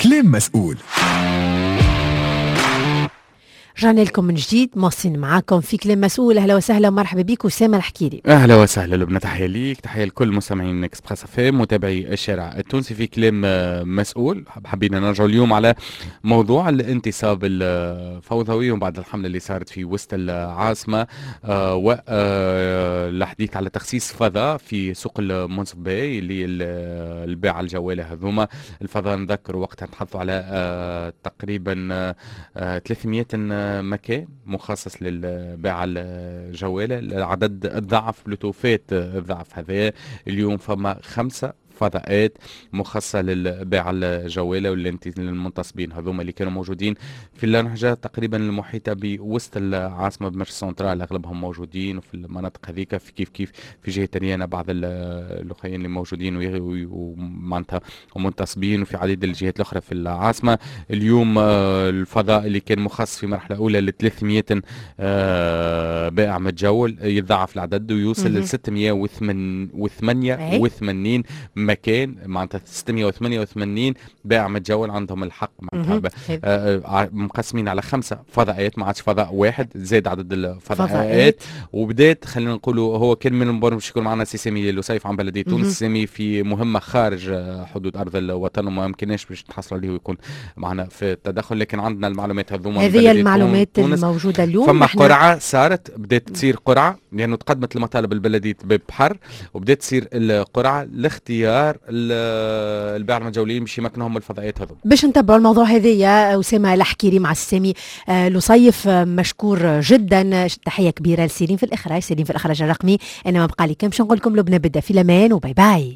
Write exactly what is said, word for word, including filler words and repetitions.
كلام مسؤول. رجعنا لكم من جديد، مواصلين معاكم في كلام مسؤول. اهلا وسهلا ومرحبا بك أسامة الحكيري. اهلا وسهلا لبنى، تحيه ليك، تحيه لكل مستمعين اكسبريس اف ام متابعي الشارع التونسي في كلام مسؤول. حبينا نرجع اليوم على موضوع الانتصاب الفوضوي وبعد الحمله اللي صارت في وسط العاصمه، آه والحديث على تخصيص فضاء في سوق المنصف باي اللي البيع الجواله هذوما. الفضاء نذكر وقتها نتحدثوا على آه تقريبا آه ثلاثمئة مكان مخصص للبيع الجوالة. العدد الضعف بلوتوفات الضعف هذا. اليوم فما خمسة فضاءات مخصصة للبيع الجوالة والمنتصبين هذوما اللي كانوا موجودين في اللهجة تقريبا المحيطة بوسط العاصمة بمرش سنترال، أغلبهم موجودين وفي المناطق هذيك في كيف كيف في جهة تانية بعض الأخوين اللي موجودين ومعناتها ومنتصبين وفي عديد الجهات الأخرى في العاصمة. اليوم الفضاء اللي كان مخصص في مرحلة أولى ل ثلاثمئة بائع متجول يتضاعف العدد ويوصل ل ستمئة وثمانية وثمانين مكان، معناتها ستمئة وثمانية وثمانين بائع متجول عندهم الحق معناتها آه مقسمين على خمسة فضاءات، ما عادش فضاء واحد، زاد عدد الفضاءات. وبدات خلينا نقولوا هو كان من المبرر باش يكون معنا سي سامي لوسيف عن بلديه تونس. سامي في مهمه خارج حدود ارض الوطن وما يمكنناش باش نتحصل عليه ويكون معنا في التدخل، لكن عندنا المعلومات هذوما. هذه المعلومات الموجوده اليوم. فما قرعه صارت، بدات تصير قرعه لانه يعني تقدمت المطالب البلديه ببحر وبدات تصير القرعه لاختيار البيع المتجولين باش يمكنهم من الفضائيات هذو. باش نتبعوا الموضوع هذا يا أسامة الحكيري مع السامي آه لصيف آه مشكور جدا. تحية كبيرة لسيرين في الإخراج، سيرين في الإخراج الرقمي. أنا ما بقى لي كم باش نقول لكم لبنى بدأ في الأمان وباي باي.